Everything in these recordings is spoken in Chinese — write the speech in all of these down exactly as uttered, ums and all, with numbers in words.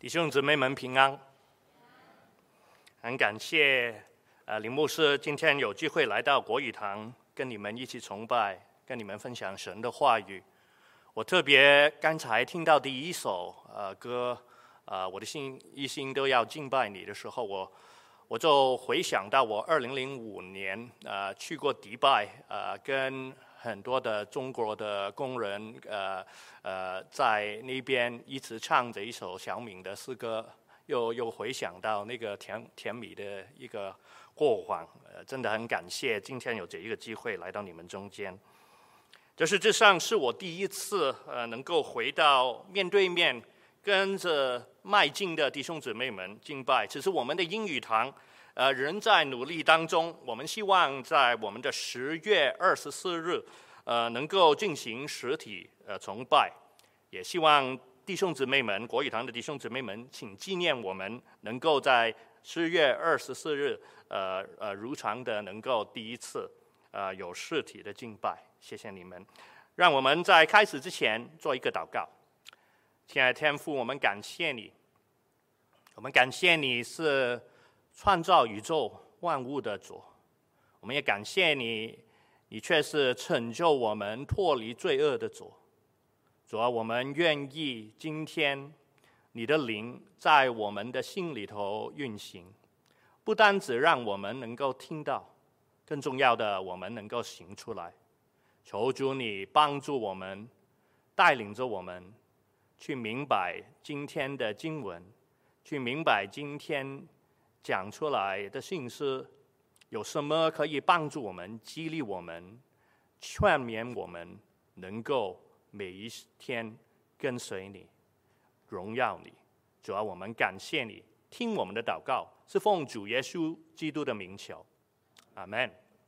弟兄姊妹们平安，很感谢呃林牧师今天有机会来到国语堂，跟你们一起崇拜，跟你们分享神的话语。我特别刚才听到第一首呃歌，呃我的心一心都要敬拜你的时候，我我就回想到我二零零五年呃去过迪拜，呃跟很多的中国的工人，呃呃，在那边一直唱着一首小敏的诗歌，又又回想到那个甜甜蜜的一个过往，呃，真的很感谢今天有这一个机会来到你们中间。这实际上是我第一次呃能够回到面对面跟着迈进的弟兄姊妹们敬拜。其实我们的英语堂呃，仍在努力当中。我们希望在我们的十月二十四日，呃，能够进行实体呃崇拜，也希望弟兄姊妹们，国语堂的弟兄姊妹们，请纪念我们能够在十月二十四日，呃呃，如常的能够第一次呃有实体的敬拜。谢谢你们。让我们在开始之前做一个祷告。亲爱的天父，我们感谢你，我们感谢你是创造宇宙万物的主，我们也感谢你，你却是拯救我们脱离罪恶的主。主啊，我们愿意今天你的灵在我们的心里头运行，不单只让我们能够听到，更重要的我们能够行出来。求主你帮助我们，带领着我们去明白今天的经文，去明白今天讲出来的信息有什么可以帮助我们、激励我们、劝勉我们，能够每一天跟随你、荣耀你。主要我们感谢你，听我们的祷告，是奉主耶稣基督的名求，阿们。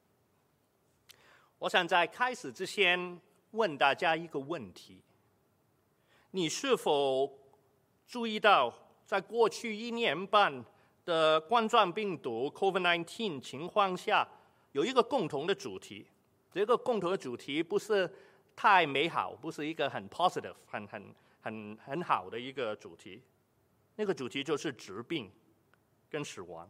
我想在开始之前问大家一个问题：你是否注意到，在过去一年半的冠状病毒 COVID 十九 情况下，有一个共同的主题。这个共同的主题不是太美好，不是一个很 positive、很很很很好的一个主题。那个主题就是疾病跟死亡。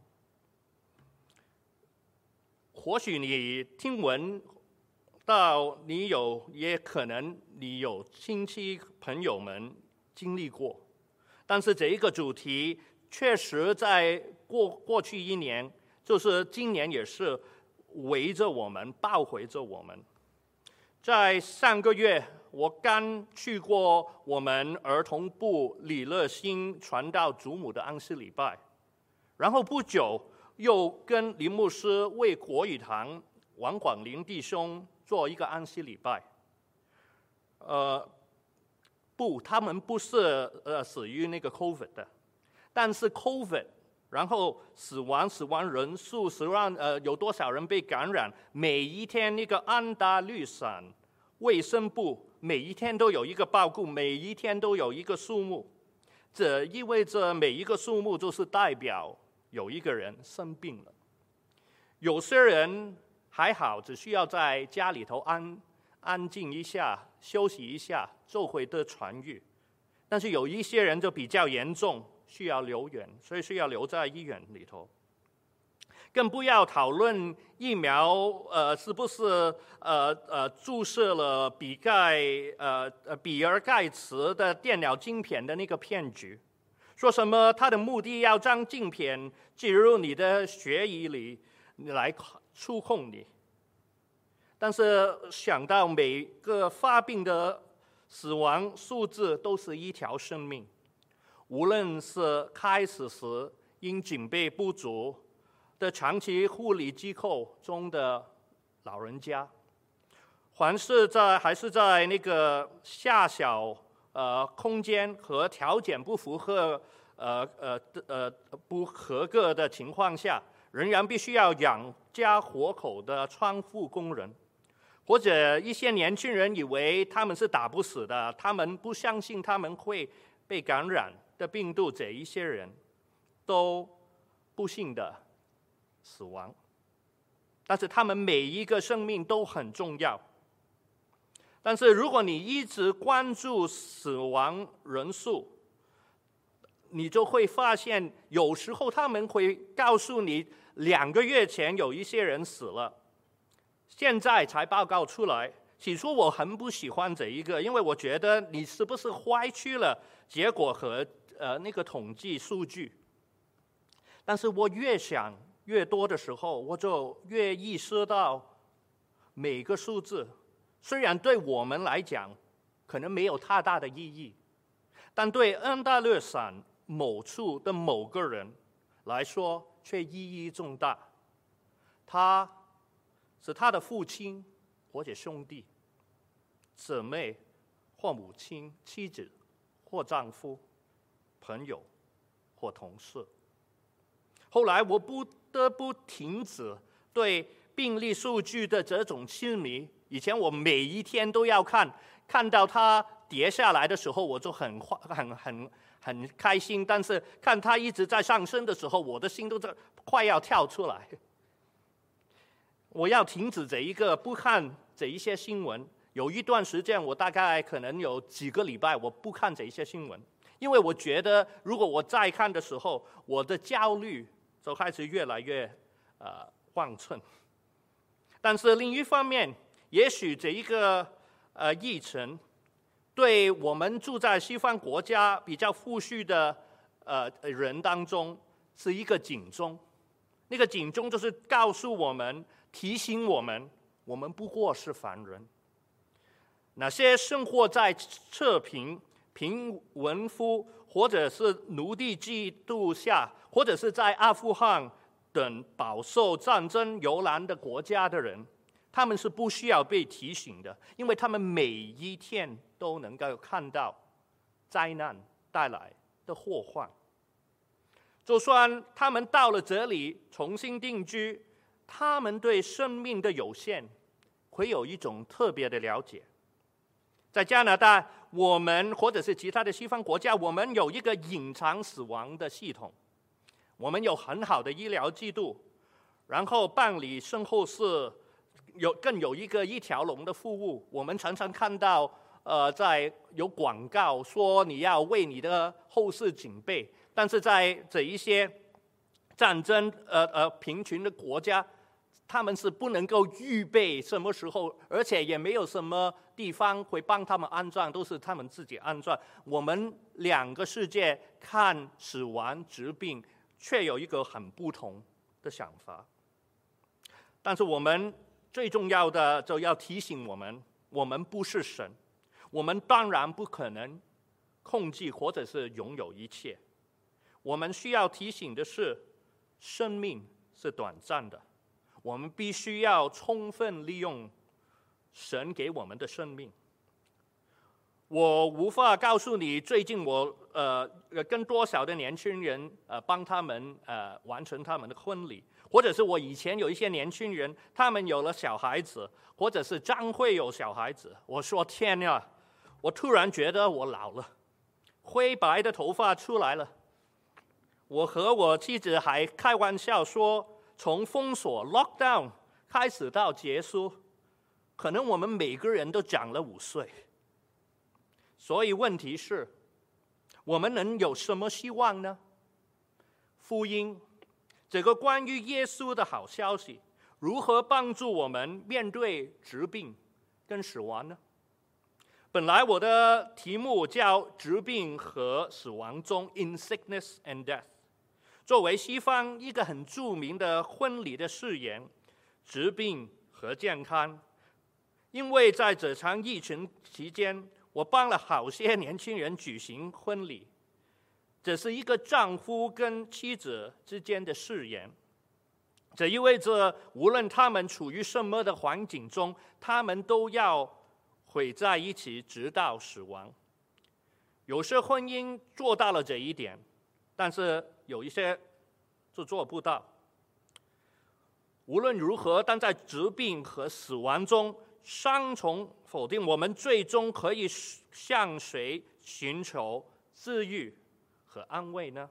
或许你听闻到，你有也可能你有亲戚朋友们经历过，但是这一个主题确实在过过去一年，就是今年也是围着我们、包围着我们。在上个月，我刚去过我们儿童部李乐馨传道祖母的安息礼拜，然后不久又跟林牧师为国语堂王广林弟兄做一个安息礼拜。呃，不，他们不是呃死于那个 COVID 的。但是 COVID， 然后死亡死亡人数，死亡呃有多少人被感染？每一天那个安大略省卫生部每一天都有一个报告，每一天都有一个数目。这意味着每一个数目就是代表有一个人生病了。有些人还好，只需要在家里头安安静一下，休息一下，就会得痊愈。但是有一些人就比较严重，需要留院，所以需要留在医院里头。更不要讨论疫苗，呃，是不是呃呃注射了比盖呃呃比尔盖茨的电脑晶片的那个骗局，说什么他的目的要将晶片进入你的血液里来触控你。但是想到每个发病的死亡数字都是一条生命。无论是开始时因警备不足的长期护理机构中的老人家，还是在还是在那个狭小呃空间和条件不符合呃呃呃不合格的情况下，仍然必须要养家活口的窗户工人，或者一些年轻人以为他们是打不死的，他们不相信他们会被感染的病毒，这一些人都不幸的死亡。但是他们每一个生命都很重要。但是如果你一直关注死亡人数， 你就会发现，有时候他们会告诉你，两个月前有一些人死了，现在才报告出来。起初我很不喜欢这一个，因为我觉得你是不是歪曲了结果和呃那个统计数据？但是我越想越多的时候，我就越意识到，每个数字虽然对我们来讲可能没有太大的意义，但对安大略省某处的某个人来说却意义重大。他是他的父亲或者兄弟、姊妹或母亲、妻子或丈夫、朋友或同事。后来我不得不停止对病例数据的这种痴迷。以前我每一天都要看，看到它跌下来的时候，我就很很很很开心；但是看它一直在上升的时候，我的心都在快要跳出来。我要停止这一个不看这一些新闻。有一段时间，我大概可能有几个礼拜我不看这一些新闻，因为我觉得如果我再看的时候，我的焦虑就开始越来越呃旺盛。但是另一方面，也许这一个呃疫情对我们住在西方国家比较富裕的呃人当中是一个警钟。那个警钟就是告诉我们、提醒我们，我们不过是凡人。那些生活在赤贫、贫文夫，或者是奴隶制度下，或者是在阿富汗等饱受战争蹂躏的国家的人，他们是不需要被提醒的，因为他们每一天都能够看到灾难带来的祸患。就算他们到了这里重新定居，他们对生命的有限会有一种特别的了解。在加拿大，我们或者是其他的西方国家，我们有一个隐藏死亡的系统，我们有很好的医疗制度，然后办理身后事有更有一个一条龙的服务。我们常常看到，呃，在有广告说你要为你的后事准备，但是在这一些战争呃呃贫穷的国家，他们是不能够预备什么时候，而且也没有什么地方会帮他们安葬，都是他们自己安葬。我们两个世界看死亡、疾病，却有一个很不同的想法。但是我们最重要的就要提醒我们，我们不是神，我们当然不可能控制或者是拥有一切。我们需要提醒的是，生命是短暂的。我们必须要充分利用神给我们的生命。我无法告诉你最近我呃跟多少的年轻人呃帮他们呃完成他们的婚礼，或者是我以前有一些年轻人他们有了小孩子，或者是将会有小孩子。我说天呀，我突然觉得我老了，灰白的头发出来了。我和我妻子还开玩笑说，从封锁 lockdown 开始到结束，可能我们每个人都长了五岁。所以问题是，我们能有什么希望呢？福音，这个关于耶稣的好消息，如何帮助我们面对疾病跟死亡呢？本来我的题目叫疾病和死亡中 in sickness and death。作为西方一个很著名的婚礼的誓言，疾病和健康。因为在这场疫情期间，我帮了好些年轻人举行婚礼，这是一个丈夫跟妻子之间的誓言。这意味着无论他们处于什么的环境中，他们都要会在一起直到死亡。有些婚姻做到了这一点，但是有一些就做不到。无论如何，但在疾病和死亡中双重否定，我们最终可以向谁寻求治愈和安慰呢？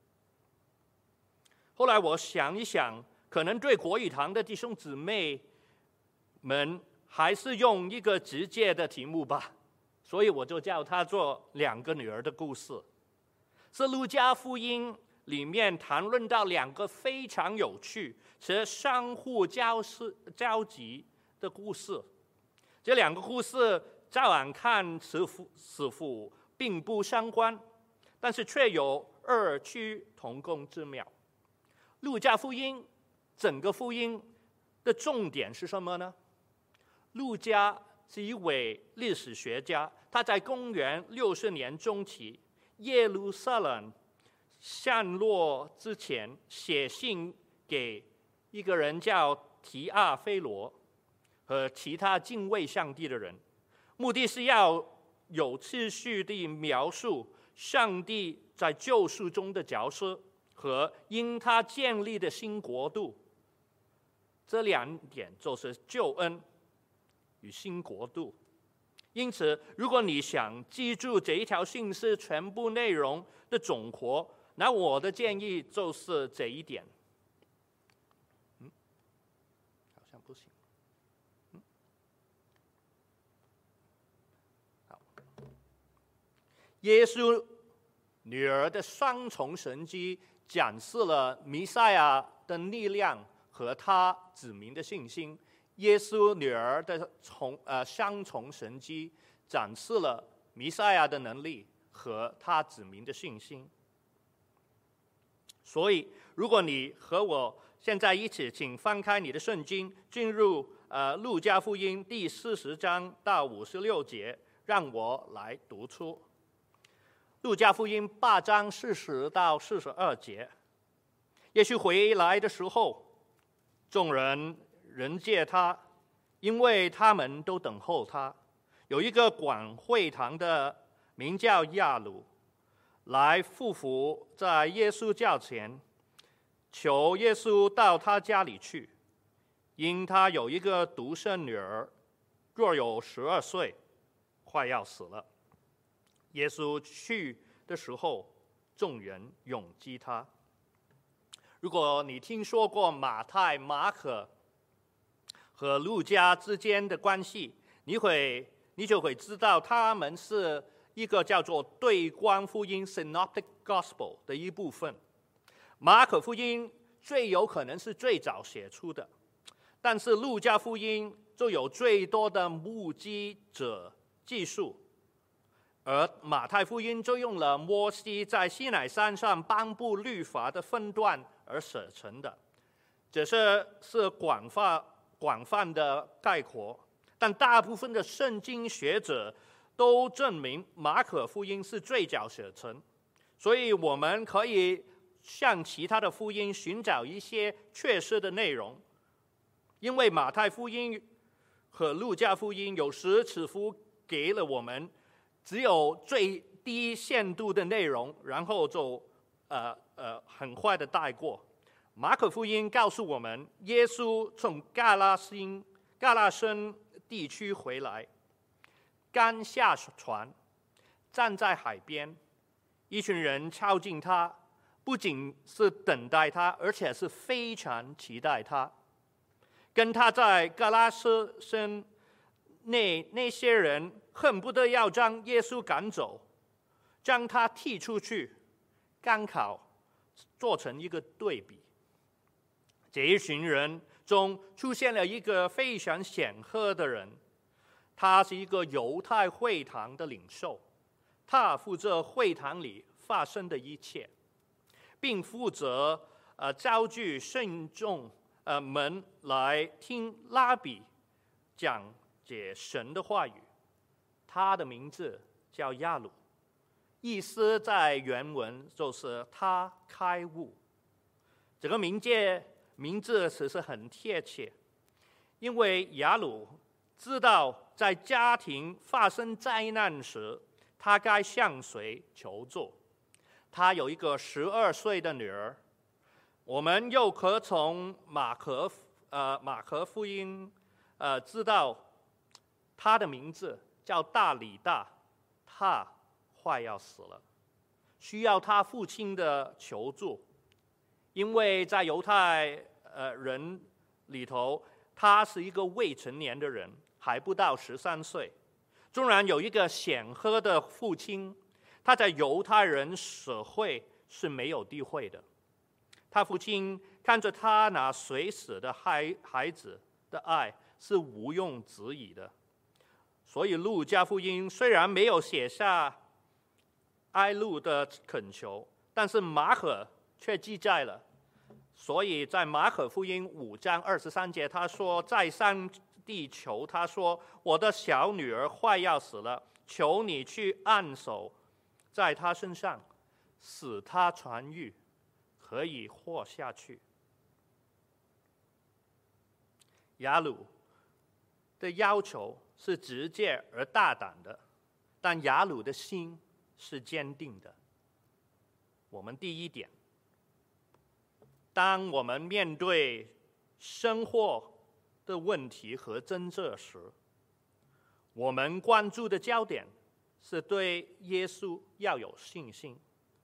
后来我想一想，可能对国语堂的弟兄姊妹们还是用一个直接的题目吧，所以我就叫它做两个女儿的故事。 是路加福音里面谈论到两个非常有趣且相互交织交集的故事。这两个故事乍眼看似乎似乎并不相关，但是却有异曲同工之妙。路加福音整个福音的重点是什么呢？路加是一位历史学家，他在公元六十年中期耶路撒冷陷落之前写信给一个人叫提阿非罗和其他敬畏上帝的人，目的是要有秩序地描述上帝在救赎中的角色和因他建立的新国度。这两点就是救恩与新国度。因此，如果你想记住这一条信息全部内容的总和，那我的建议就是这一点。嗯，好像不行。嗯，好。耶稣女儿的双重神迹展示了弥赛亚的力量和他子民的信心。耶稣女儿的重呃双重神迹展示了弥赛亚的能力和他子民的信心。所以，如果你和我现在一起，请翻开你的圣经，进入呃路加福音第四十章到五十六节，让我来读出。路加福音八章四十到四十二节，耶稣回来的时候，众人人接他，因为他们都等候他。有一个管会堂的名叫亚鲁，来俯伏在耶稣脚前，求耶稣到他家里去，因他有一个独生女儿，若有十二岁，快要死了。耶稣去的时候，众人拥击他。如果你听说过马太、马可和路加之间的关系，你会你就会知道他们是一个叫做对观福音 （Synoptic Gospel） 的一部分。马可福音最有可能是最早写出的，但是路加福音就有最多的目击者记述，而马太福音就用了摩西在西乃山上颁布律法的分段而写成的。这是是广泛广泛的概括，但大部分的圣经学者都证明马可福音是最早写成，所以我们可以向其他的福音寻找一些确实的内容。因为马太福音和路加福音有时似乎给了我们只有最低限度的内容，然后就呃呃很快的带过。马可福音告诉我们，耶稣从加拉辛加拉森地区回来，刚下船，站在海边，一群人靠近他，不仅是等待他，而且是非常期待他。跟他在加拉森那那些人恨不得要将耶稣赶走，将他踢出去，刚好做成一个对比。这一群人中出现了一个非常显赫的人，他是一个犹太会堂的领袖，他负责会堂里发生的一切，并负责呃召集信众呃们来听拉比讲解神的话语。他的名字叫亚鲁，意思在原文就是他开悟。这个名字名字其实很贴切，因为亚鲁知道在家庭发生灾难时，他该向谁求助。他有一个十二岁的女儿，我们又可从马可呃马可福音呃知道他的名字叫大里大，他快要死了，需要他父亲的求助。因为在犹太呃人里头，他是一个未成年的人，还不到十三岁。纵然有一个显赫的父亲， 他在犹太人社会是没有地位的。他父亲看着他那随死的孩孩子的爱是毋庸置疑的。所以路加福音虽然没有写下哀路的恳求，但是马可却记载了。所以在马可福音五章二十三节，他说：“在上帝求他说，我的小女儿快要死了，求你去按手在她身上，使她痊愈，可以活下去。”雅鲁的要求是直接而大胆的，但雅鲁的心是坚定的。我们第一点，当我们面对生活的问题和争执时，我们关注的焦点是对耶稣要有信心。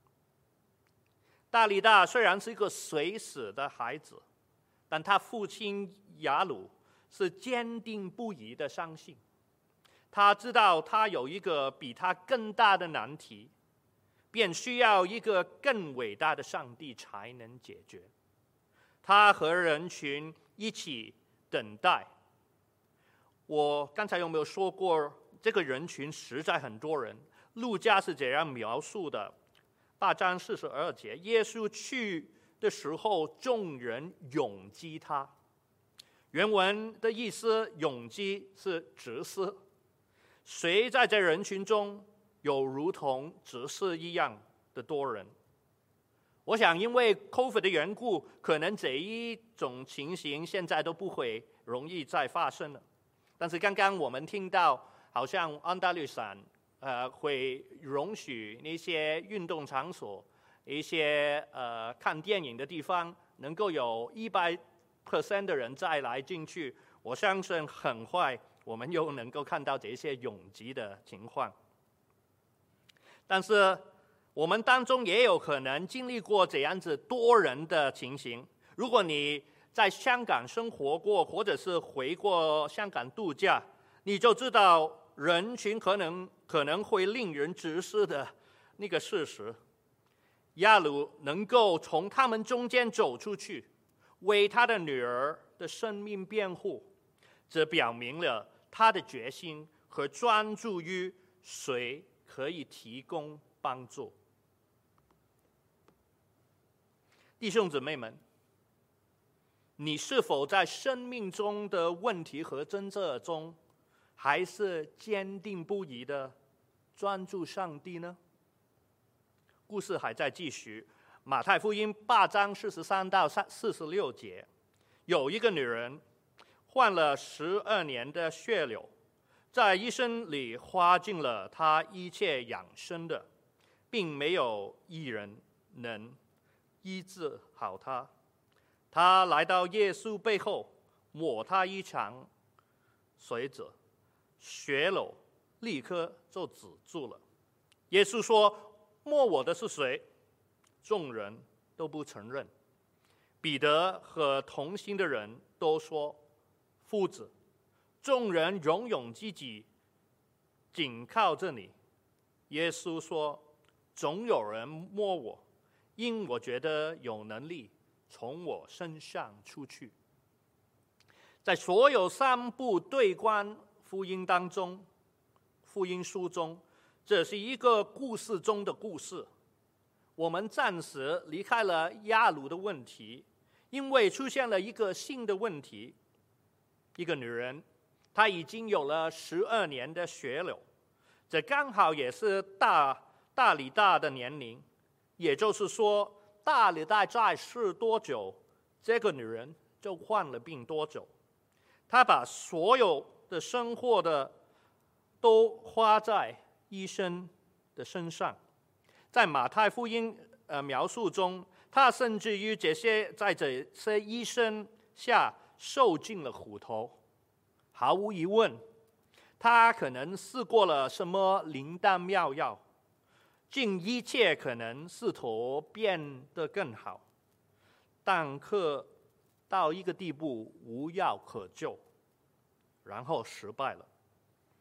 大利大虽然是一个随死的孩子，但他父亲雅鲁是坚定不移的相信。他知道他有一个比他更大的难题，便需要一个更伟大的上帝才能解决。他和人群一起等待。我刚才有没有说过，这个人群实在很多人？路加是这样描述的：八章四十二节，耶稣去的时候，众人拥击他。原文的意思，拥击是直视，谁在这人群中有如同直视一样的多人。我想因为 COVID 的缘故，可能这一种情形现在都不会容易再发生了。但是刚刚我们听到，好像安大略省呃会容许那些运动场所、一些呃看电影的地方，能够有一百 percent 的人再来进去。我相信很快我们又能够看到这些拥挤的情况。但是我们当中也有可能经历过这样子多人的情形。如果你在香港生活过，或者是回过香港度假，你就知道人群可能可能会令人直视的那个事实。亚鲁能够从他们中间走出去，为他的女儿的生命辩护，这表明了他的决心和专注于谁可以提供帮助。弟兄姊妹们，你是否在生命中的问题和争执中，还是坚定不移的专注上帝呢？故事还在继续。马太福音八章四十三到四十六节，有一个女人患了十二年的血瘤，在医生里花尽了她一切养生的，并没有一人能医治好她。她来到耶稣背后，抹他一场水子，血流立刻就止住了。耶稣说：“摸我的是谁？”众人都不承认。彼得和同行的人都说：“夫子。”众人拥拥挤挤，紧靠着你。耶稣说：“总有人摸我，因我觉得有能力从我身上出去。”在所有三部对观福音当中，福音书中，这是一个故事中的故事。我们暂时离开了亚鲁的问题，因为出现了一个新的问题。一个女人，她已经有了十二年的血瘤，这刚好也是大大利大的年龄。也就是说，大利大在世多久，这个女人就患了病多久。她把所有的生活的都花在医生的身上。在马太福音呃描述中，她甚至于这些在这些医生下受尽了苦头。毫无疑问，她可能试过了什么灵丹妙药，尽一切可能试图变得更好，但可到一个地步无药可救，然后失败了。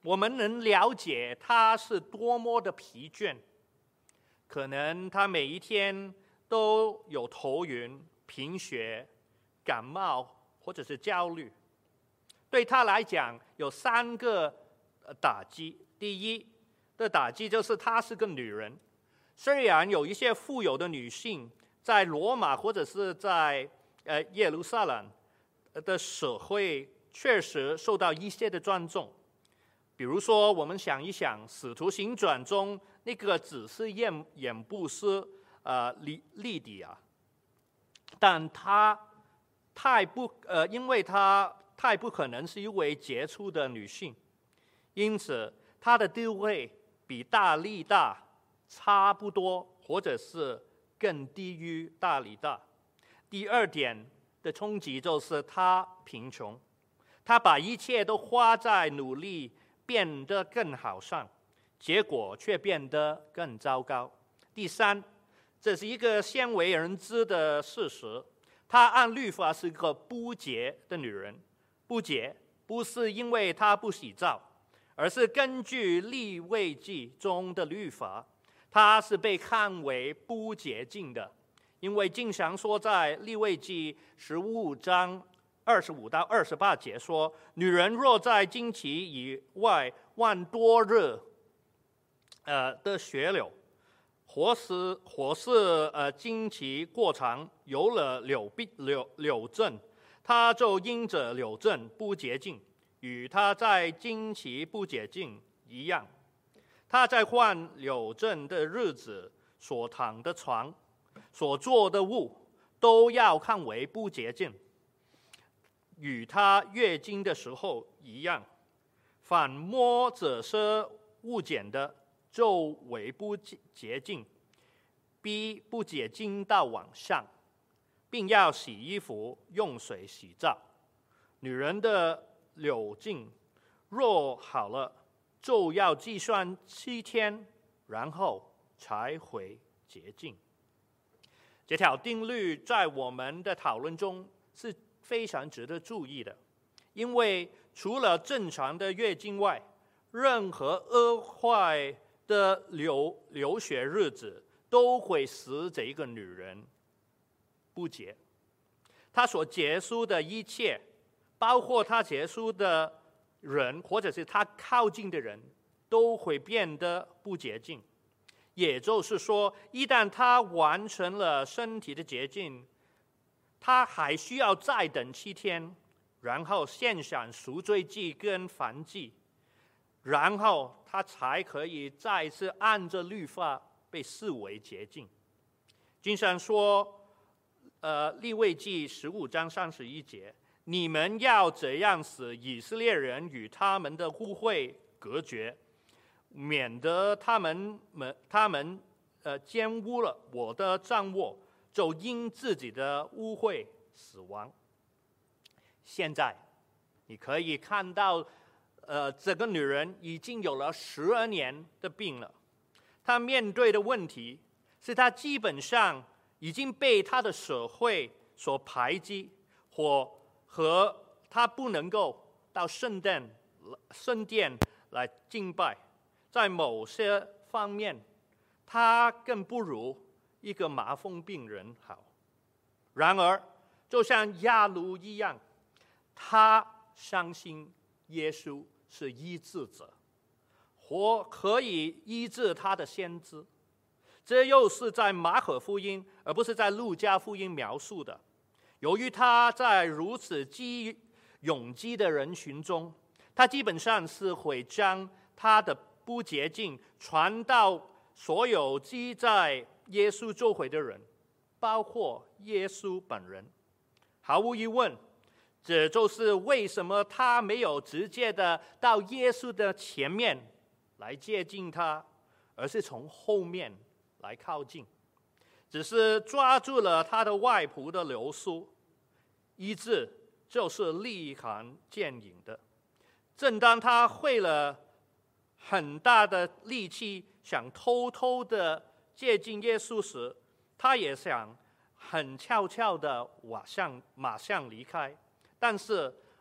我们能了解他是多么的疲倦，可能他每一天都有头晕、贫血、感冒或者是焦虑。对他来讲，有三个打击。第一的打击就是她是个女人，虽然有一些富有的女性在罗马或者是在呃耶路撒冷的社会确实受到一些的尊重，比如说我们想一想《使徒行传》中那个只是眼眼布斯呃利利底亚，但她太不呃，因为她太不可能是一位杰出的女性，因此她的地位比大利大差不多，或者是更低于大利大。第二点的冲击就是她贫穷，她把一切都花在努力变得更好上，结果却变得更糟糕。第三，这是一个鲜为人知的事实，她按律法是个不洁的女人。不洁不是因为她不洗澡，而是根据利未记中的律法，她是被看为不洁净的，因为经常说在利未记十五章二十五到二十八节说，女人若在经期以外万多日呃的血流，或是或是呃经期过长，有了柳病柳柳症，她就因着柳症不洁净，与她在经期不洁净一样。她在患柳症的日子所躺的床、所做的物，都要看为不洁净，与她月经的时候一样。反摸这些物件的，就为不洁净，逼不洁净到晚上，并要洗衣服，用水洗澡。女人的柳经若好了，就要计算七天，然后才会洁净。这条定律在我们的讨论中是非常值得注意的，因为除了正常的月经外，任何恶坏的流流血日子都会使这个女人不洁。她所结束的一切，包括她结束的人或者是她靠近的人，都会变得不洁净。也就是说，一旦她完成了身体的洁净，她还需要再等七天，然后献上赎罪祭跟燔祭，然后她才可以再次按着律法被视为洁净。经上说，呃，利未记十五章三十一节，你们要怎样使以色列人与他们的污秽隔绝，免得他们们他们呃玷污了我的帐幕，就因自己的污秽死亡。现在你可以看到，呃，这个女人已经有了十二年的病了。她面对的问题是，她基本上已经被她的社会所排挤，或和她不能够到圣殿圣殿来敬拜。在某些方面，她更不如一个麻风病人好。然而，就像亚鲁一样，她相信耶稣是医治者，或可以医治他的先知。这又是在马可福音而不是在路加福音描述的。由于他在如此积拥挤的人群中，他基本上是会将他的不洁净传到所有积在耶稣周围的人，包括耶稣本人。毫无疑问，这就是为什么他没有直接的到耶稣的前面来接近他，而是从后面来靠近，只是抓住了他的外仆的流苏。医治就是立竿见影的。正当他费了很大的力气想偷偷的接近耶稣时，他也想很悄悄的马上马上离开。但是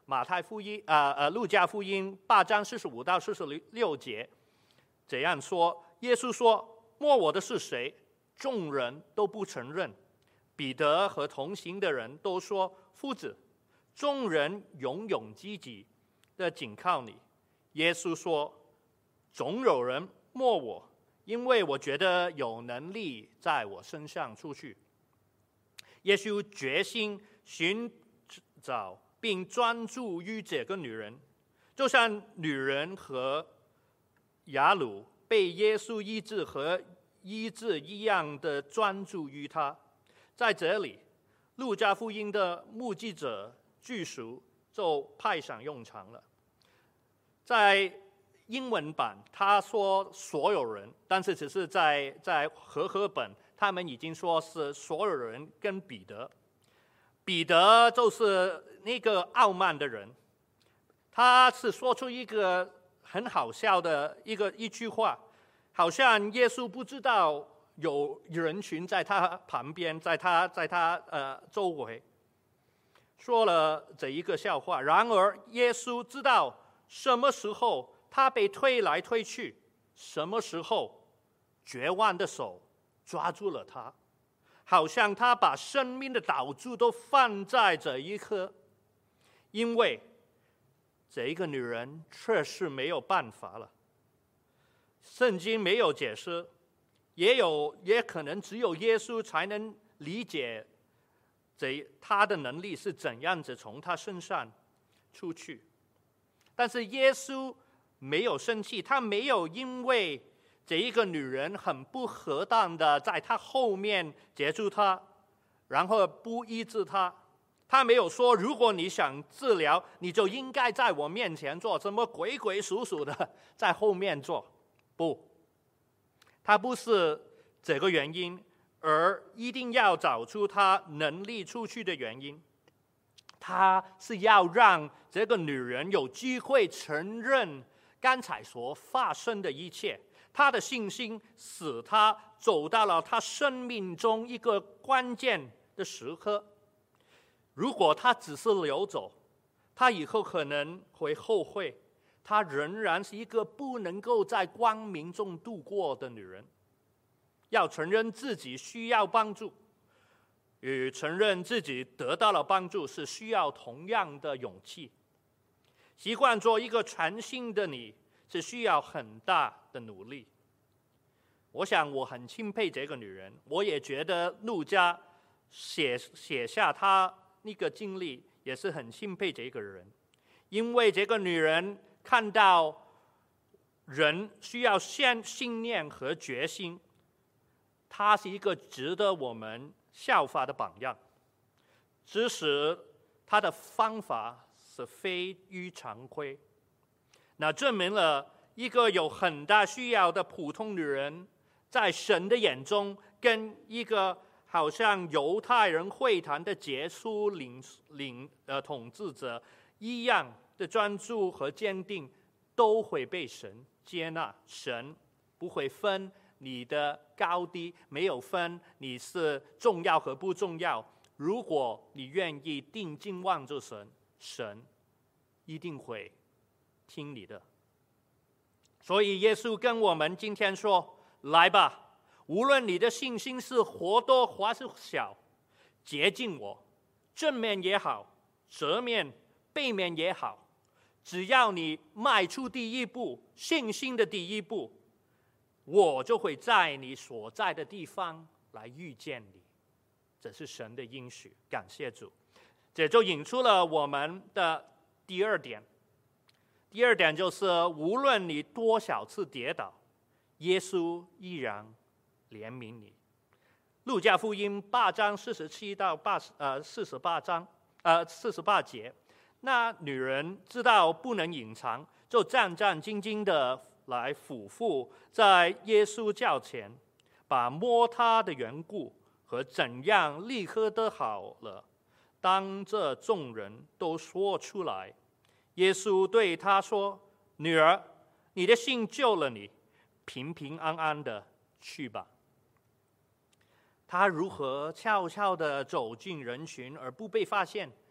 马太福音啊呃路加福音八章四十五到四十六节这样说：耶稣说：“摸我的是谁？”众人都不承认。彼得和同行的人都说：“夫子。”众人勇勇积极的紧靠你。耶稣说：“总有人摸我，因为我觉得有能力在我身上出去。”耶稣决心寻找并专注于这个女人，就像女人和雅鲁被耶稣医治和医治一样的专注于他。在这里，路加福音的目击者句数就派上用场了。在英文版他说所有人，但是只是在在和合本他们已经说是所有人跟彼得。彼得就是那个傲慢的人，他是说出一个很好笑的一个一句话，好像耶稣不知道有人群在他旁边，在他在他呃周围，说了这一个笑话。然而耶稣知道什么时候他被推来推去，什么时候绝望的手抓住了他，好像他把生命的赌注都放在这一刻。因为这一个女人确实没有办法了，圣经没有解释，也有也可能只有耶稣才能理解这他的能力是怎样子从他身上出去。但是耶稣没有生气，他没有因为这一个女人很不合当的在他后面接住他，然后不医治他。他没有说如果你想治疗，你就应该在我面前做，什么鬼鬼祟祟的在后面做。不，他不是这个原因，而一定要找出他能力出去的原因。他是要让这个女人有机会承认刚才所发生的一切。他的信心使他走到了他生命中一个关键的时刻。如果他只是流走，他以后可能会后悔。她仍然是一个不能够在光明中度过的女人。要承认自己需要帮助，与承认自己得到了帮助是需要同样的勇气。习惯做一个全新的你，是需要很大的努力。我想我很钦佩这个女人，我也觉得路加写写下她那个经历，也是很钦佩这个人，因为这个女人看到人需要信信念和决心，她是一个值得我们效法的榜样。即使她的方法是非于常规，那证明了一个有很大需要的普通女人，在神的眼中，跟一个好像犹太人会堂的杰出领领呃统治者一样的专注和坚定，都会被神接纳。神不会分你的高低，没有分你是重要和不重要。如果你愿意定睛望着神，神一定会听你的。所以耶稣跟我们今天说：来吧，无论你的信心是或多或是小，接近我，正面也好，侧面背面也好，只要你迈出第一步，信心的第一步，我就会在你所在的地方来遇见你。这是神的应许，感谢主。这就引出了我们的第二点。第二点就是，无论你多少次跌倒，耶稣依然怜悯你。路加福音八章四十七到八呃四十八章呃四十八节，那女人知道不能隐藏，就战战兢兢的来俯伏在耶稣脚前，把摸他的缘故和怎样立刻得好了，当着众人都说出来。耶稣对他说：女儿，你的信救了你，平平安安的去吧。他如何悄悄地走进人群而不被发现，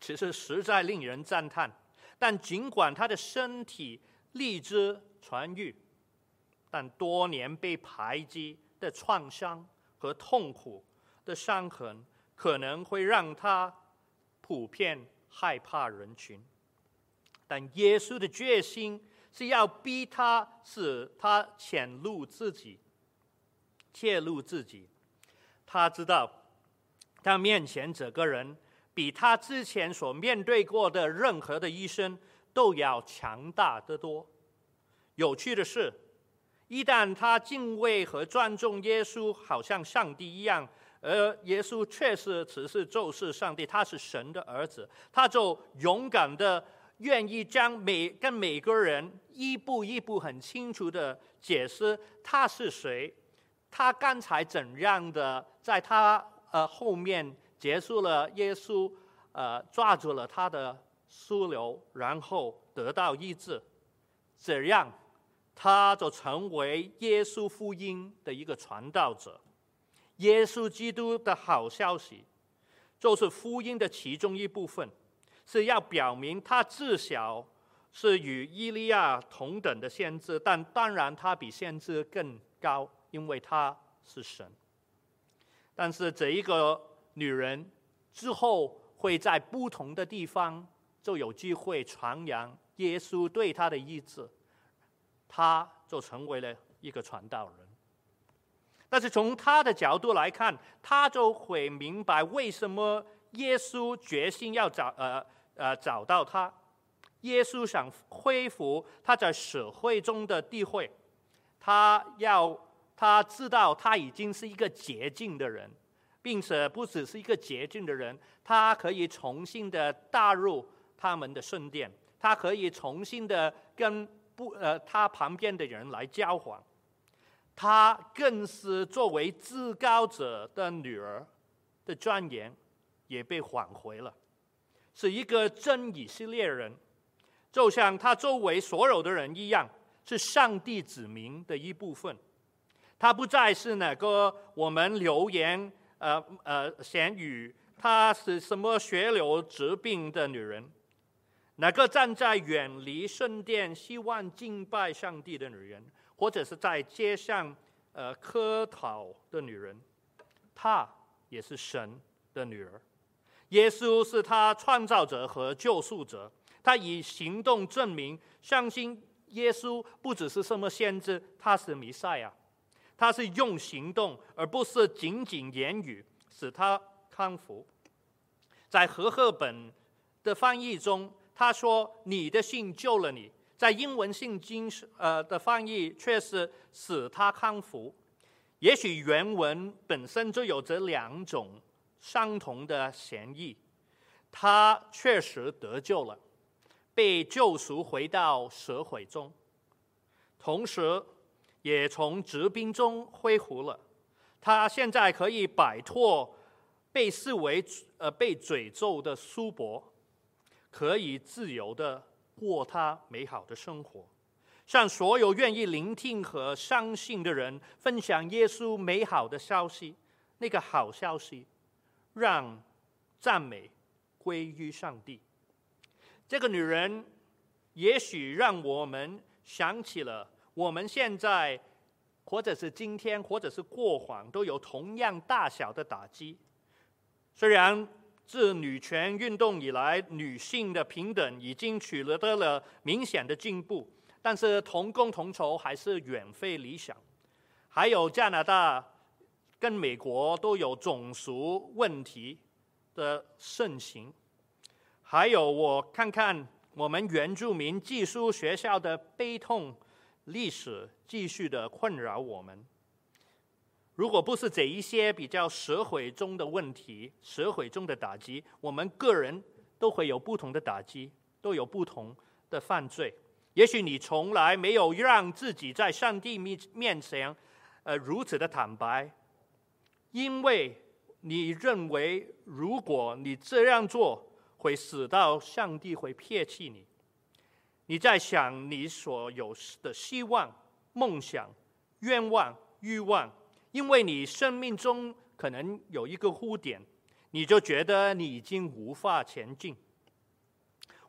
其实实在令人赞叹。但尽管他的身体立志痊愈，但多年被排挤的创伤和痛苦的伤痕，可能会让他普遍害怕人群。但耶稣的决心是要逼他，使他潜入自己，切入自己。他知道，他面前这个人比他之前所面对过的任何的医生都要强大得多。有趣的是，一旦他敬畏和尊重耶稣，好像上帝一样，而耶稣确实只是就是上帝，他是神的儿子，他就勇敢的愿意将每跟每个人一步一步很清楚的解释他是谁，他刚才怎样的在他呃后面结束了耶稣呃抓住了他的枢纽，然后得到医治，这样他就成为耶稣福音的一个传道者。耶稣基督的好消息就是福音的其中一部分，是要表明他至少是与以利亚同等的先知，但当然他比先知更高，因为他是神。但是这一个女人之后会在不同的地方就有机会传扬耶稣对她的医治，她就成为了一个传道人。但是从她的角度来看，她就会明白为什么耶稣决心要找呃呃找到她。耶稣想恢复他在社会中的地位，他要他知道他已经是一个洁净的人，并且不只是一个洁净的人，他可以重新的踏入他们的圣殿，他可以重新的跟不呃他旁边的人来交往。他更是作为至高者的女儿的尊严也被挽回了，是一个真以色列人，就像他周围所有的人一样，是上帝子民的一部分。他不再是那个我们流言呃呃闲语她是什么血流疾病的女人，那个站在远离圣殿希望敬拜上帝的女人，或者是在街上呃乞讨的女人，她也是神的女儿。耶稣是他创造者和救赎者，他以行动证明，相信耶稣不只是什么先知，他是弥赛亚，他是用行动而不是仅仅言语使他康复。在和合本的翻译中，他说你的信救了你，在英文圣经呃的翻译却是使他康复。也许原文本身就有这两种相同的嫌疑，他确实得救了，被救赎回到社会中，同时也从疾病中恢复了。他现在可以摆脱被视为呃被诅咒的束缚，可以自由的过他美好的生活，向所有愿意聆听和相信的人分享耶稣美好的消息。那个好消息让赞美归于上帝。这个女人也许让我们想起了我们现在或者是今天或者是过往都有同样大小的打击。虽然自女权运动以来，女性的平等已经取得了明显的进步，但是同工同酬还是远非理想。还有加拿大跟美国都有种族问题的盛行，还有我看看我们原住民寄宿学校的悲痛历史继续的困扰我们。如果不是这一些比较社会中的问题，社会中的打击，我们个人都会有不同的打击，都有不同的犯罪。也许你从来没有让自己在上帝面前呃如此的坦白，因为你认为如果你这样做会使到上帝会撇弃你。你在想你所有的希望、梦想、愿望、欲望，因为你生命中可能有一个污点，你就觉得你已经无法前进。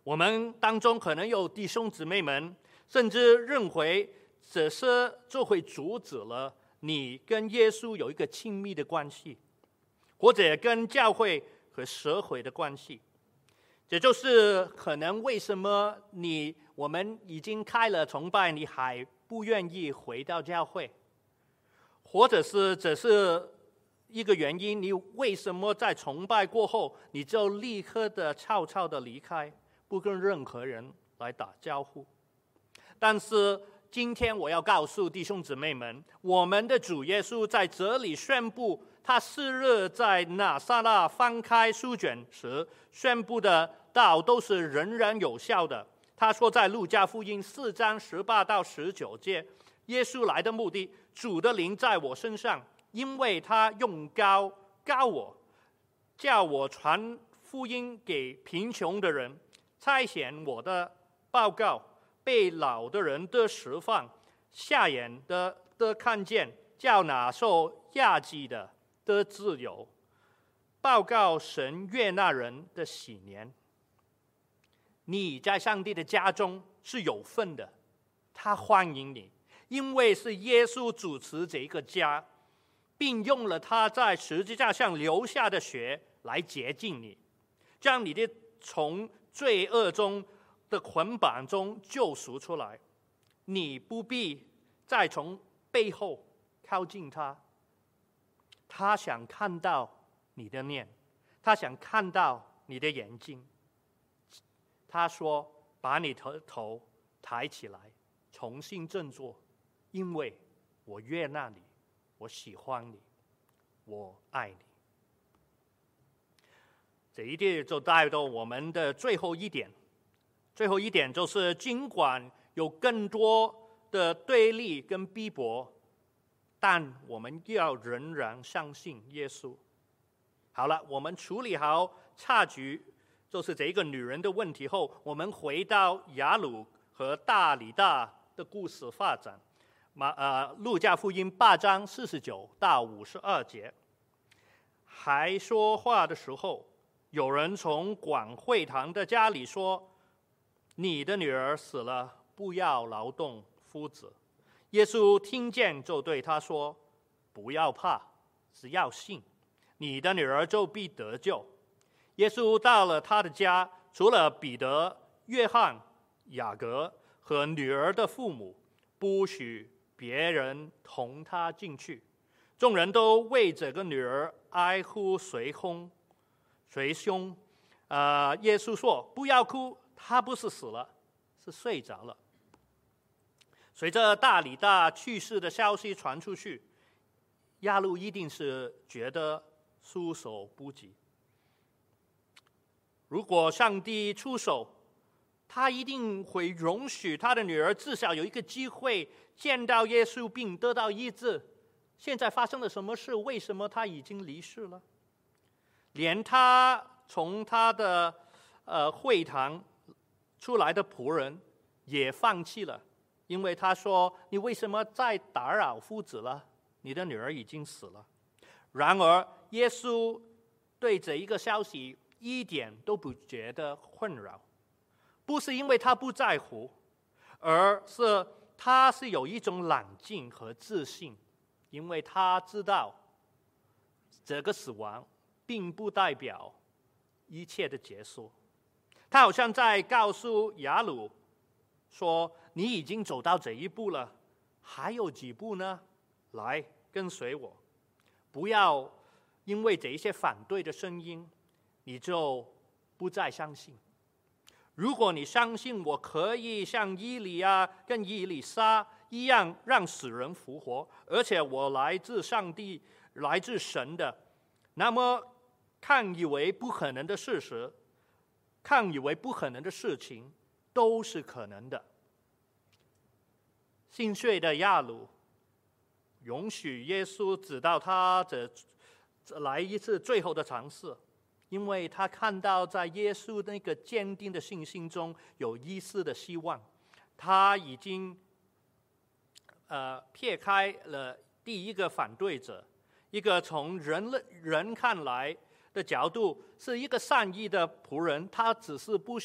我们当中可能有弟兄姊妹们，甚至认为这是就会阻止了你跟耶稣有一个亲密的关系，或者跟教会和社会的关系。这就是可能为什么你我们已经开了崇拜，你还不愿意回到教会，或者是只是一个原因，你为什么在崇拜过后你就立刻的悄悄的离开，不跟任何人来打招呼？但是今天我要告诉弟兄姊妹们，我们的主耶稣在这里宣布，他昔日在拿撒勒翻开书卷时宣布的道都是仍然有效的。他说在路加福音四章十八到十九节，耶稣来的目的，主的灵在我身上，因为他用膏膏我，叫我传福音给贫穷的人，差遣我的报告被老的人得释放，瞎眼的得看见，叫那受压制的得自由，报告神悦纳人的喜年。你在上帝的家中是有份的，他欢迎你，因为是耶稣主持这个家，并用了他在十字架上留下的血来洁净你，将你的从罪恶中的捆绑中救赎出来。你不必再从背后靠近他，他想看到你的面，他想看到你的眼睛。他说把你的头抬起来，重新振作，因为我悦纳你，我喜欢你，我爱你。这一点就带到我们的最后一点，最后一点就是尽管有更多的对立跟逼迫，但我们要仍然相信耶稣。好了，我们处理好插局，就是这个女人的问题后，我们回到雅鲁和大里大的故事发展。马呃，路加福音八章四十九到五十二节，还说话的时候，有人从管会堂的家里说：“你的女儿死了，不要劳动夫子。”耶稣听见，就对他说：“不要怕，只要信，你的女儿就必得救。”耶稣到了他的家，除了彼得、约翰、雅各和女儿的父母，不许别人同他进去。众人都为这个女儿哀哭捶胸，捶胸。呃，耶稣说：“不要哭，她不是死了，是睡着了。”随着大里大去世的消息传出去，亚路一定是觉得束手不及。如果上帝出手，他一定会容许他的女儿至少有一个机会见到耶稣并得到医治。现在发生了什么事？为什么他已经离世了？连他从他的呃会堂出来的仆人也放弃了，因为他说：“你为什么再打扰夫子了？你的女儿已经死了。”然而，耶稣对这一个消息一点都不觉得困扰，不是因为他不在乎，而是他是有一种冷静和自信，因为他知道这个死亡并不代表一切的结束。他好像在告诉雅鲁说：“你已经走到这一步了，还有几步呢？来，跟随我，不要因为这一些反对的声音你就不再相信。如果你相信我可以像以利亚跟以利沙一样让死人复活，而且我来自上帝，来自神的，那么看以为不可能的事实，看以为不可能的事情都是可能的。”心碎的亚鲁容许耶稣指导他这来一次最后的尝试，因为他看到在耶稣那个坚定的信心中有一丝的希望。他已经呃撇开了第一个反对者，一个从人人看来的角度是一个善意的仆人，他只是不想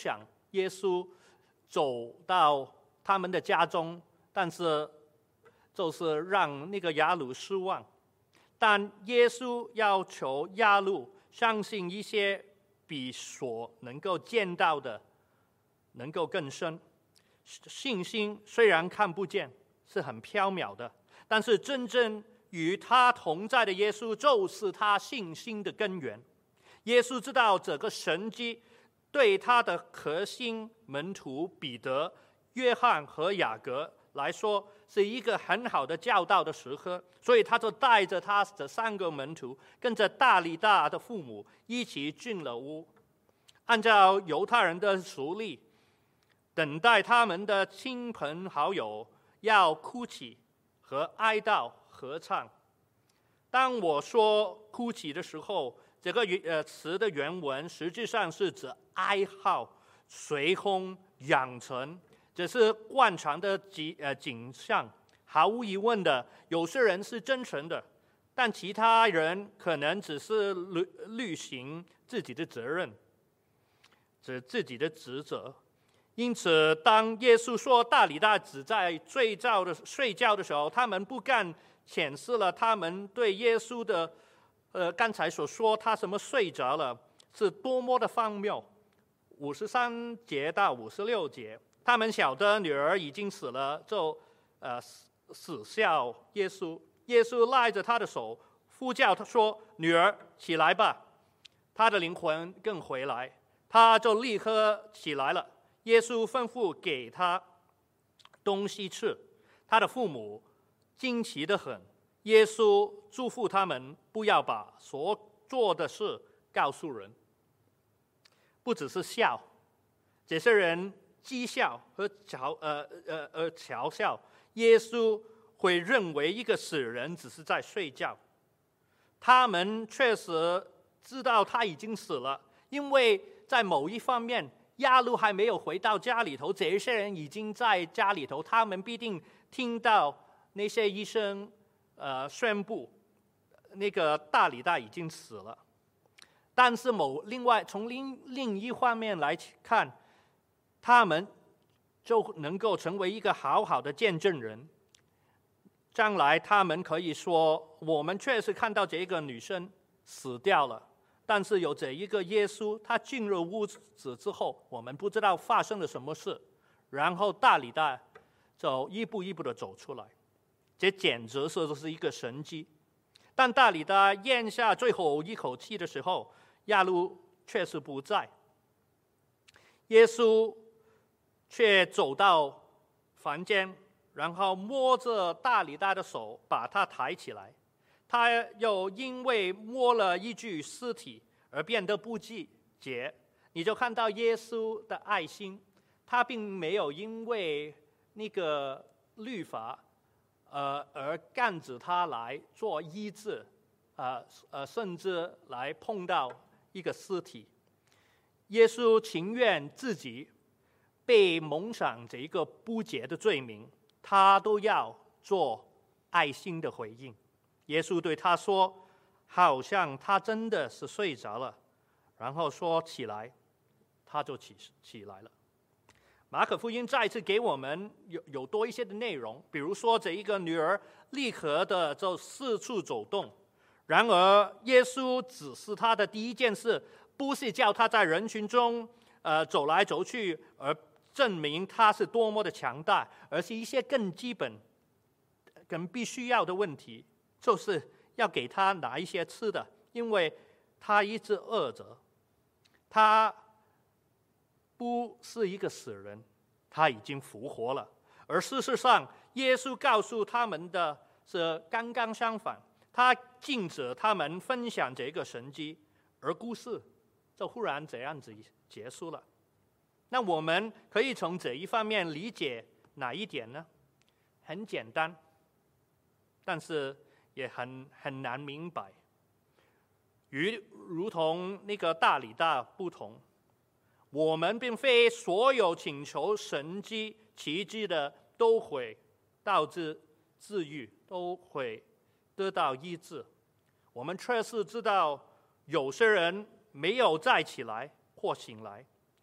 耶稣走到他们的家中，但是就是让那个雅鲁失望。但耶稣要求雅鲁相信一些比所能够见到的能够更深。信心虽然看不见，是很缥缈的，但是真正与他同在的耶稣就是他信心的根源。耶稣知道这个神迹对他的核心门徒彼得、约翰和雅各来说是一个很好的教导的时刻，所以他就带着他这三个门徒，跟着大利大的父母一起进了屋。按照犹太人的俗例，等待他们的亲朋好友要哭泣和哀悼合唱。当我说哭泣的时候，这个呃词的原文实际上是指哀号随风扬尘，这是惯常的景呃景象。毫无疑问的，有些人是真诚的，但其他人可能只是履履行自己的责任，指自己的职责。因此，当耶稣说大利大只在睡觉的睡觉的时候，他们不但显示了他们对耶稣的呃刚才所说他什么睡着了是多么的荒谬。五十三节到五十六节，他们晓得女儿已经死了，就呃死笑耶稣。耶稣拉着他的手，呼叫他说：“女儿，起来吧。”他的灵魂更回来，他就立刻起来了。耶稣吩咐给他东西吃，他的父母惊奇得很。耶稣嘱咐他们不要把所做的事告诉人。不只是笑，这些人讥笑和嘲呃呃呃嘲笑耶稣，会认为一个死人只是在睡觉。他们确实知道他已经死了，因为在某一方面，雅鲁还没有回到家里头，这些人已经在家里头，他们必定听到那些医生呃宣布那个大利大已经死了。但是某另外从另另一方面来看，他们就能够成为一个好好的见证人。将来他们可以说，我们确实看到这个女生死掉了，但是有这一个耶稣，他进入屋子之后，我们不知道发生了什么事，然后大利大就一步一步的走出来，这简直是是一个神迹。但大利大咽下最后一口气的时候，雅鲁确实不在。耶稣却走到房间，然后摸着大利大的手，把他抬起来。他又因为摸了一具尸体而变得不季节。你就看到耶稣的爱心，他并没有因为那个律法呃而禁止他来做医治，呃呃甚至来碰到一个尸体。耶稣情愿自己被蒙上这一个不洁的罪名，他都要做爱心的回应。耶稣对他说，好像他真的是睡着了，然后说起来，他就起起来了。马可福音再次给我们有有多一些的内容，比如说这一个女儿立刻的就四处走动。然而耶稣指示他的第一件事，不是叫他在人群中呃走来走去而证明他是多么的强大，而是一些更基本更必须要的问题，就是要给他拿一些吃的，因为他一直饿着。他不是一个死人，他已经复活了。而事实上，耶稣告诉他们的是刚刚相反，他禁止他们分享这个神迹，而故事就忽然这样子结束了。那我们可以从这一方面理解哪一点呢？很简单，但是也很很难明白。与如同那个大利大不同，我们并非所有请求神迹奇迹的都会导致治愈，都会得到医治。我们确实知道有些人没有再起来或醒来，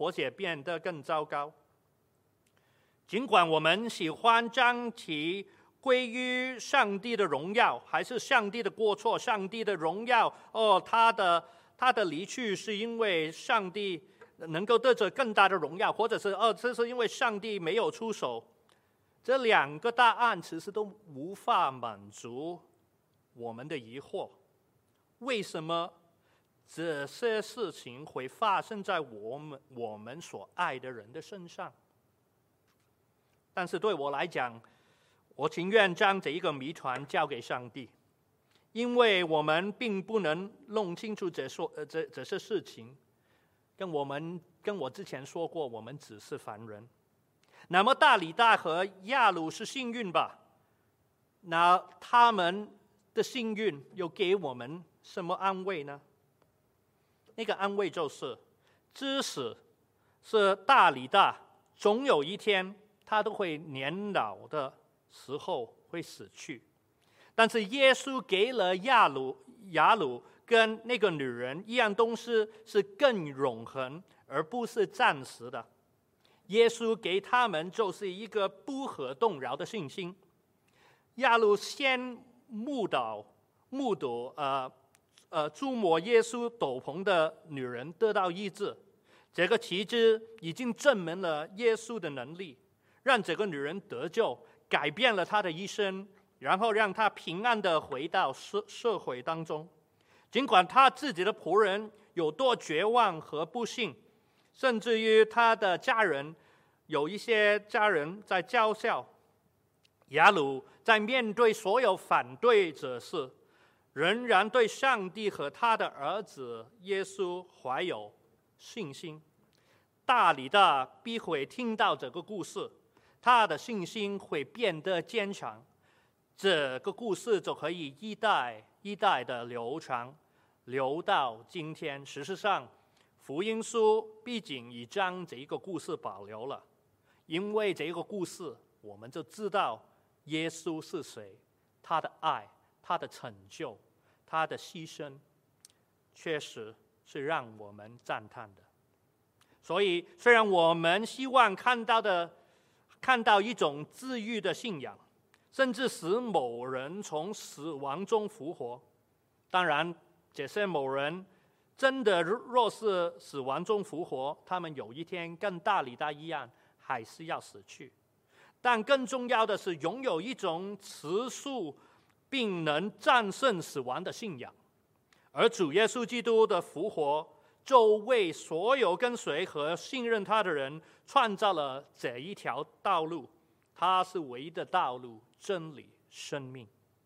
或者变得更糟糕。尽管我们喜欢将其归于上帝的荣耀，还是上帝的过错，上帝的荣耀，哦，他的他的离去是因为上帝能够得着更大的荣耀，或者是哦，这是因为上帝没有出手。这两个答案其实都无法满足我们的疑惑。为什么这些事情会发生在我们我们所爱的人的身上？但是对我来讲，我情愿将这一个谜团交给上帝，因为我们并不能弄清楚这说呃这这些事情。跟我们跟我之前说过，我们只是凡人。那么大利大和亚鲁是幸运吧？那他们的幸运又给我们什么安慰呢？那个安慰就是，即使是大利大，总有一天他都会年老的时候会死去。但是耶稣给了亚鲁亚鲁跟那个女人一样东西，是更永恒，而不是暂时的。耶稣给他们就是一个不可动摇的信心。亚鲁先目睹目睹呃呃触摸耶稣斗篷的女人得到医治，这个奇迹已经证明了耶稣的能力，让这个女人得救，改变了她的一生，然后让她平安的回到社社会当中。尽管他自己的仆人有多绝望和不幸，甚至于他的家人有一些家人在叫嚣，亚鲁在面对所有反对者时，仍然对上帝和他的儿子耶稣怀有信心。大利大必会听到这个故事，他的信心会变得坚强，这个故事就可以一代一代的流传，流到今天。事实上，福音书毕竟已将这个故事保留了，因为这个故事，我们就知道耶稣是谁，他的爱，他的拯救，他的牺牲，确实是让我们赞叹的。所以，虽然我们希望看到的看到一种治愈的信仰，甚至使某人从死亡中复活，当然，这些某人真的若是死亡中复活，他们有一天跟大利大一样，还是要死去。但更重要的是，拥有一种持续并能战胜死亡的信仰。而主耶稣基督的复活，就为所有跟随和信任他的人创造了这一条道路。他是唯一的道路、真理、生命。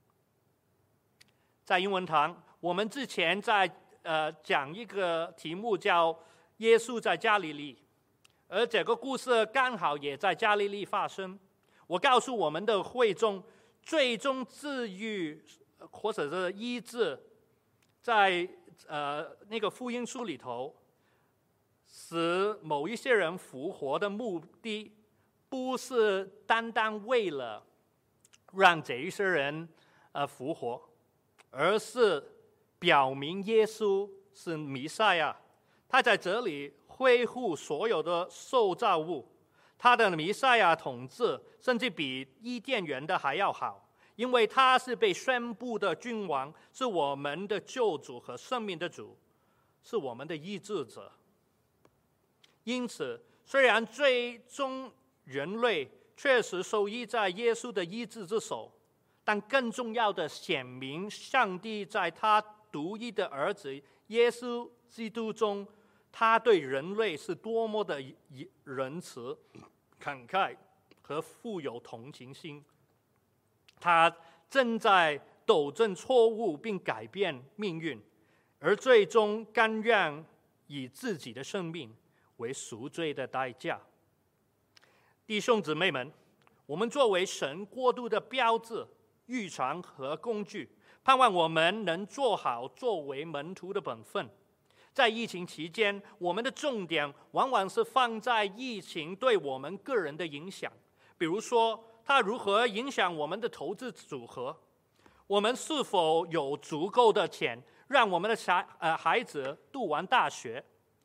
在英文堂，我们之前在呃讲一个题目叫“耶稣在加利利”，而这个故事刚好也在加利利发生。我告诉我们的会众，最终治愈或者是医治，在呃那个福音书里头，使某一些人复活的目的，不是单单为了让这一些人呃复活，而是表明耶稣是弥赛亚，他在这里恢复所有的受造物。他的弥赛亚统治甚至比伊甸园的还要好，因为他是被宣布的君王，是我们的救主和生命的主，是我们的医治者。因此，虽然最终人类确实受益在耶稣的医治之手，但更重要的显明上帝在他独一的儿子耶稣基督中，他对人类是多么的仁慈、慷慨和富有同情心。他正在纠正错误并改变命运，而最终甘愿以自己的生命为赎罪的代价。弟兄姊妹们，我们作为神国度的标志、预传和工具，盼望我们能做好作为门徒的本分。在疫情期间，我们的重点往往是放在疫情对我们个人的影响，比如说它如何影响我们的投资组合，我们是否有足够的钱让我们的孩呃孩子读完大学，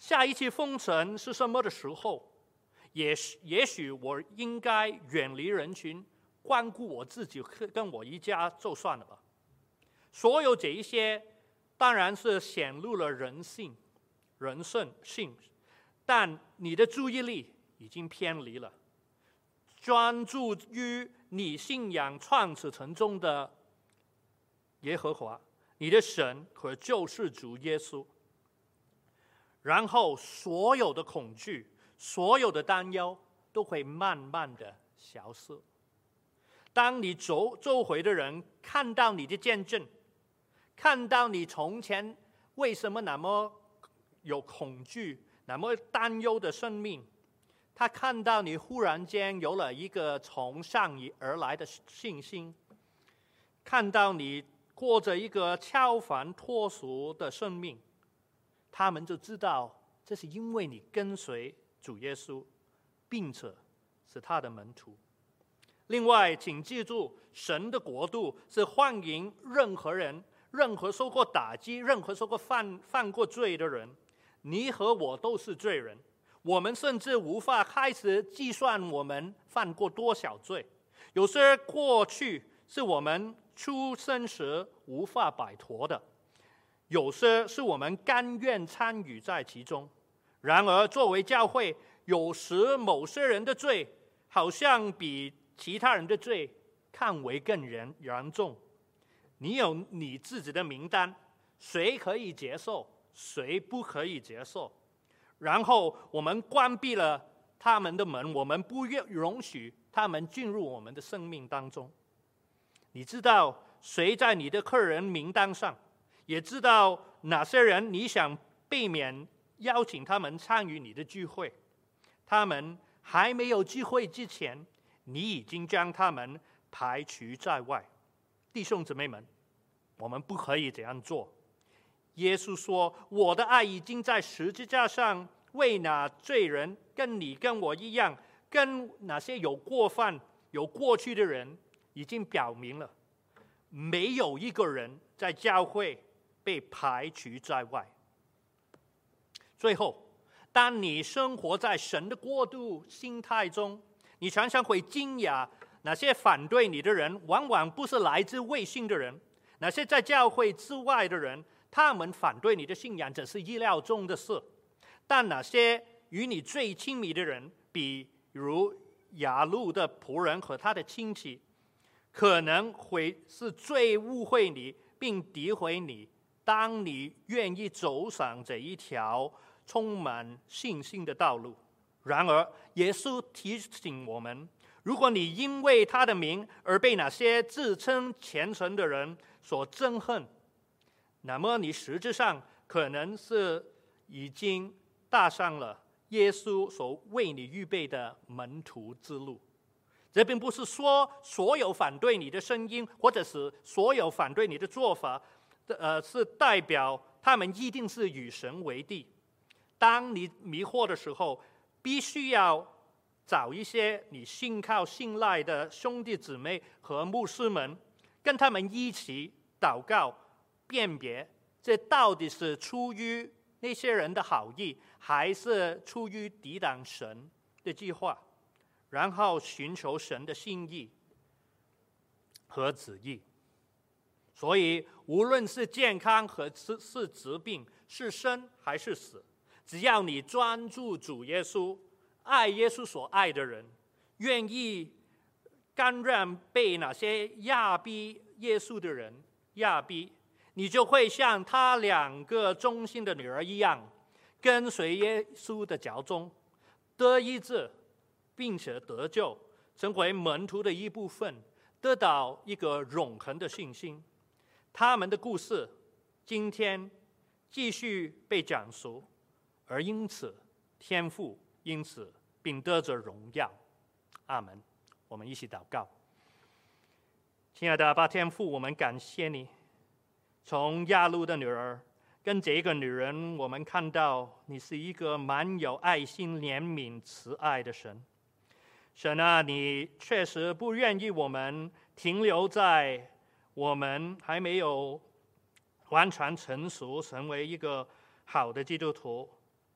下一次封城是什么的时候，也也许我应该远离人群，关顾我自己跟我一家就算了吧。所有这一些当然是显露了人性、人性，但你的注意力已经偏离了，专注于你信仰创始成终的耶和华，你的神和救世主耶稣。然后所有的恐惧、所有的担忧都会慢慢的消失。当你周周围的人看到你的见证，看到你从前为什么那么有恐惧、那么担忧的生命，他看到你忽然间有了一个从上而来的信心，看到你过着一个超凡脱俗的生命，他们就知道这是因为你跟随主耶稣，并且是他的门徒。另外，请记住，神的国度是欢迎任何人，任何受过打击、任何受过犯犯过罪的人。你和我都是罪人，我们甚至无法开始计算我们犯过多少罪。有些过去是我们出生时无法摆脱的，有些是我们甘愿参与在其中。然而，作为教会，有时某些人的罪好像比其他人的罪看为更严严重。你有你自己的名单，谁可以接受，谁不可以接受。然后我们关闭了他们的门，我们不容许他们进入我们的生命当中。你知道谁在你的客人名单上，也知道哪些人你想避免邀请他们参与你的聚会。他们还没有机会之前，你已经将他们排除在外。弟兄姊妹们，我们不可以这样做。耶稣说，我的爱已经在十字架上为那罪人，跟你跟我一样，跟那些有过犯有过去的人已经表明了，没有一个人在教会被排除在外。最后，当你生活在神的国度心态中，你常常会惊讶，那些反对你的人往往不是来自未信的人，那些在教会之外的人，他们反对你的信仰只是意料中的事。但那些与你最亲密的人，比如雅路的仆人和他的亲戚，可能会是最误会你并诋毁你，当你愿意走上这一条充满信心的道路。然而，耶稣提醒我们，如果你因为他的名而被那些自称虔诚的人所憎恨，那么你实质上可能是已经踏上了耶稣所为你预备的门徒之路。这并不是说所有反对你的声音，或者是所有反对你的做法，呃，是代表他们一定是与神为敌。当你迷惑的时候，必须要找一些你信靠信赖的兄弟姊妹和牧师们，跟他们一起祷告，辨别这到底是出于那些人的好意，还是出于抵挡神的计划，然后寻求神的心意和旨意。所以无论是健康和是疾病，是生还是死，只要你专注主耶稣，爱耶稣所爱的人，愿意甘愿被那些压逼耶稣的人压逼，你就会像他两个忠心的女儿一样，跟随耶稣的脚踪，得医治，并且得救，成为门徒的一部分，得到一个永恒的信心。他们的故事今天继续被讲述，而因此天父因此并得着荣耀。阿门。我们一起祷告。亲爱的阿爸天父，我们感谢你，从亚路的女儿跟这个女人，我们看到你是一个满有爱心、怜悯、慈爱的神。神啊，你确实不愿意我们停留在我们还没有完全成熟，成为一个好的基督徒。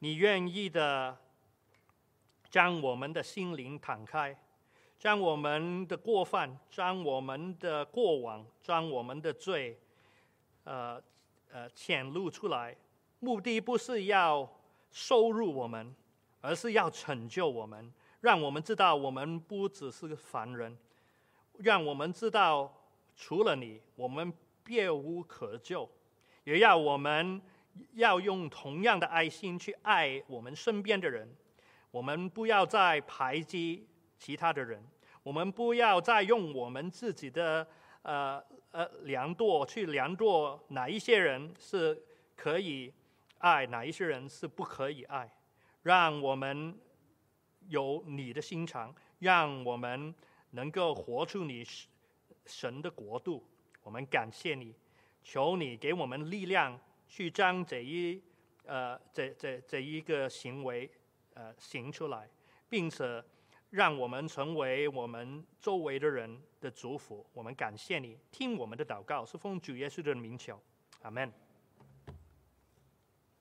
你愿意的将我们的心灵敞开，将我们的过犯，将我们的过往，将我们的罪呃呃显露出来，目的不是要收入我们，而是要拯救我们，让我们知道我们不只是凡人，让我们知道除了你，我们别无可救，也要我们要用同样的爱心去爱我们身边的人。我们不要再排挤其他的人，我们不要再用我们自己的呃呃量度去量度哪一些人是可以爱，哪一些人是不可以爱。让我们有你的心肠，让我们能够活出你神的国度。我们感谢你，求你给我们力量，去将这一呃这这这一个行为呃行出来，并且让我们成为我们周围的人的祝福。我们感谢你，听我们的祷告，是奉主耶稣的名求，阿们。